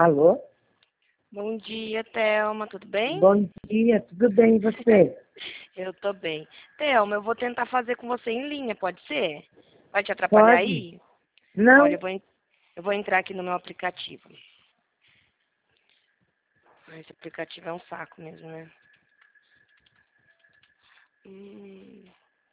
Alô? Bom dia, Thelma, tudo bem? Bom dia, tudo bem e você? Eu tô bem. Thelma, eu vou tentar fazer com você em linha, pode ser? Vai te atrapalhar Pode? aí? Olha, Não? eu vou entrar aqui no meu aplicativo. Esse aplicativo é um saco mesmo, né? Hum.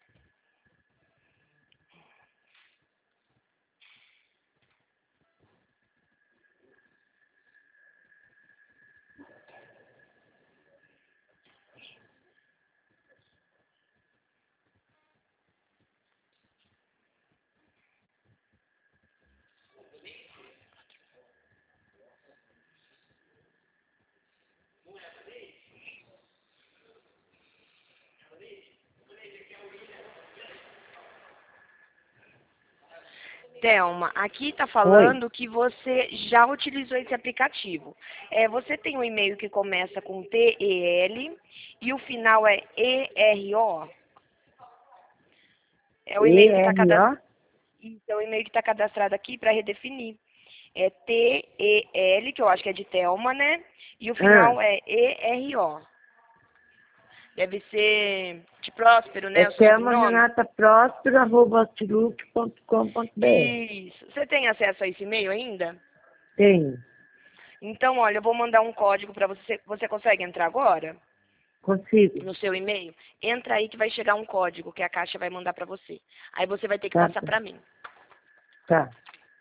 Thelma, aqui tá Oi? falando que você já utilizou esse aplicativo. Você tem um e-mail que começa com TEL e o final é ERO. É o e-mail que está ERO? Então, o e-mail que está cadastrado aqui para redefinir. É TEL, que eu acho que é de Thelma, né? E o Ah, final é ERO. Deve ser de Próspero, é né? O Thelma sobrenome. Renata Próspero, @outlook.com.br. Isso. Você tem acesso a esse e-mail ainda? Tenho, Então, olha, eu vou mandar um código para você. Você consegue entrar agora consigo. no seu e-mail? Entra aí que vai chegar um código que a Caixa vai mandar para você. Aí você vai ter que Tá, passar para mim. tá.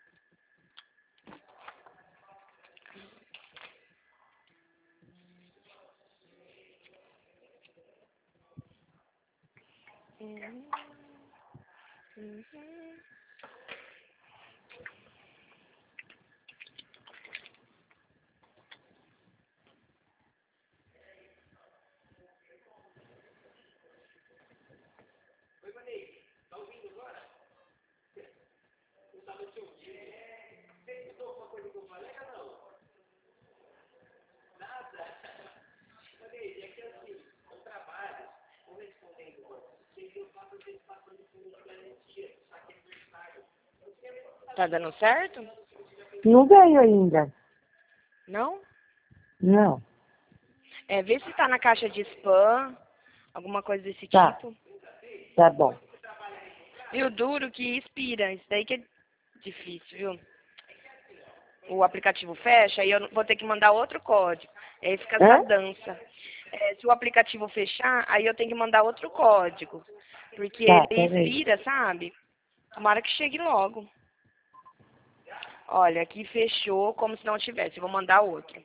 Tá dando certo? Não veio ainda. Não? Não. Vê se tá na caixa de spam, alguma coisa desse Tá, tipo. tá bom. E o duro que expira, isso daí que é difícil, viu? O aplicativo fecha e eu vou ter que mandar outro código. Aí fica essa Hã? dança. Se o aplicativo fechar, aí eu tenho que mandar outro código. Porque Tá, ele peraí. expira, sabe? Tomara que chegue logo. Olha, aqui fechou como se não tivesse. Eu vou mandar outro.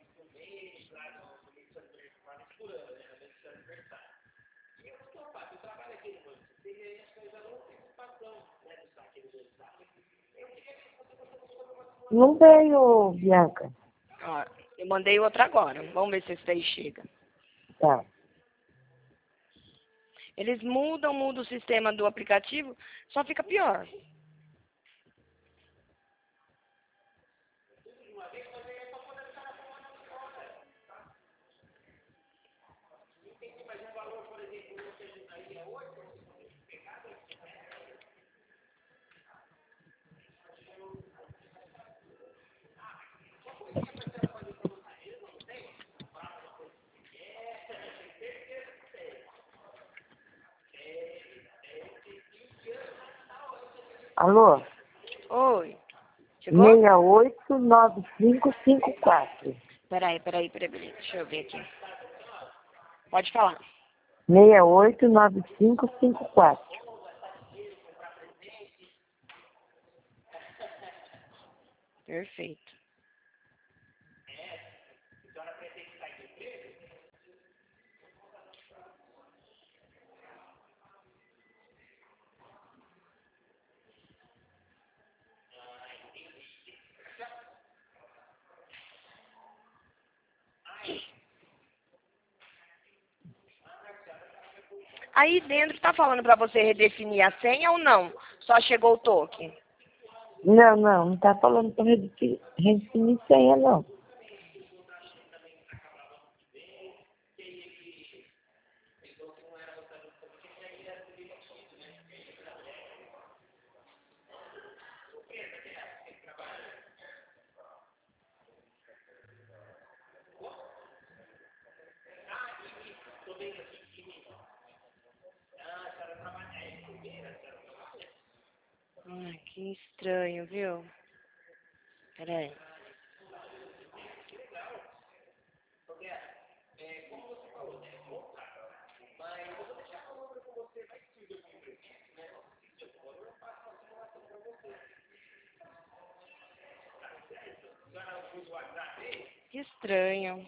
Não veio, Bianca. Ó, eu mandei outro agora. Vamos ver se esse daí chega. Tá. Eles mudam o sistema do aplicativo, só fica pior. Alô? Oi, chegou? 689554. Peraí. Deixa eu ver aqui. Pode falar. 689554. Perfeito. Aí dentro tá falando pra você redefinir a senha ou não? Só chegou o token. Não tá falando para redefinir senha, não. Ai, que estranho, viu? Peraí. Que estranho.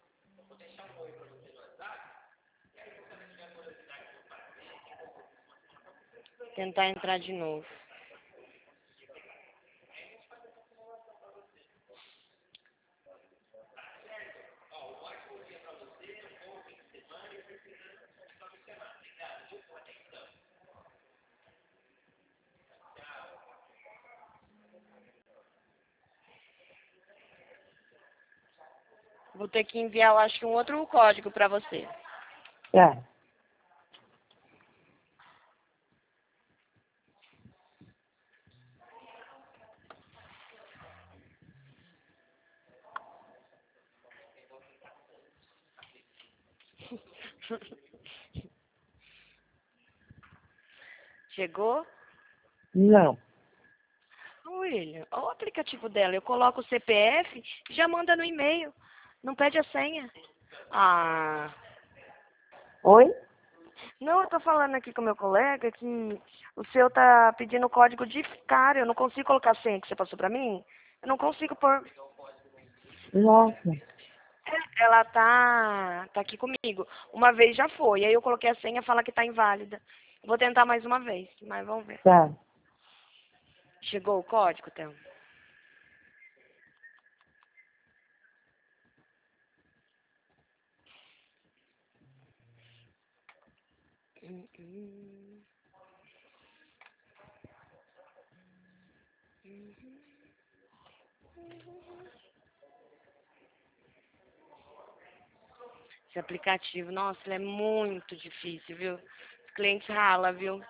Tentar entrar de novo. Vou ter que enviar, eu acho que um outro código pra você. Tá. Chegou? Não. William, olha o aplicativo dela. Eu coloco o CPF e já manda no e-mail. Não pede a senha. Ah, Oi? não, eu tô falando aqui com meu colega que o seu tá pedindo o código de cara. Eu não consigo colocar a senha que você passou pra mim. Eu não consigo pôr. Nossa. Ela tá aqui comigo. Uma vez já foi. Aí eu coloquei a senha, fala que tá inválida. Vou tentar mais uma vez, mas vamos ver. Tá. Chegou o código, Thelma? Hum, hum. Esse aplicativo, nossa, ele é muito difícil, viu? Os clientes ralam, viu?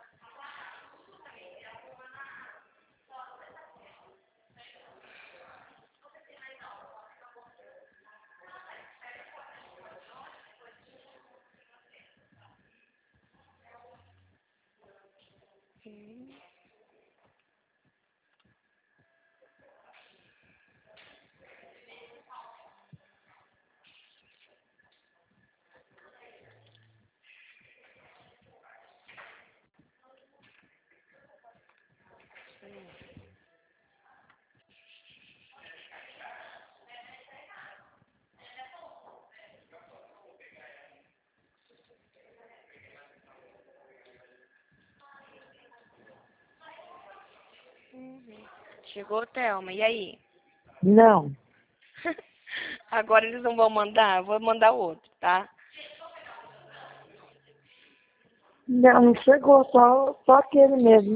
Chegou, Thelma, e aí? Não. Agora eles não vão mandar? Eu vou mandar outro, tá? Não, não chegou, só aquele mesmo.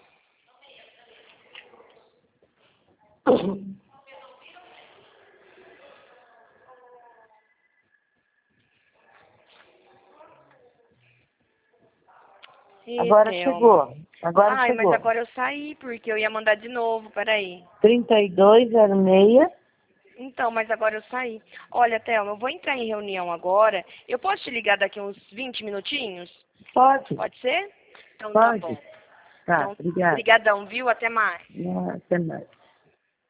Ih, Agora Thelma. chegou. Agora Ai, mas chegou. agora eu saí, porque eu ia mandar de novo, peraí. 3206. Então, mas agora eu saí. Olha, Thelma, eu vou entrar em reunião agora. Eu posso te ligar daqui uns 20 minutinhos? Pode? Pode ser? Então tá bom. Pode. Tá, Então, obrigada. brigadão, viu? Até mais. Até mais.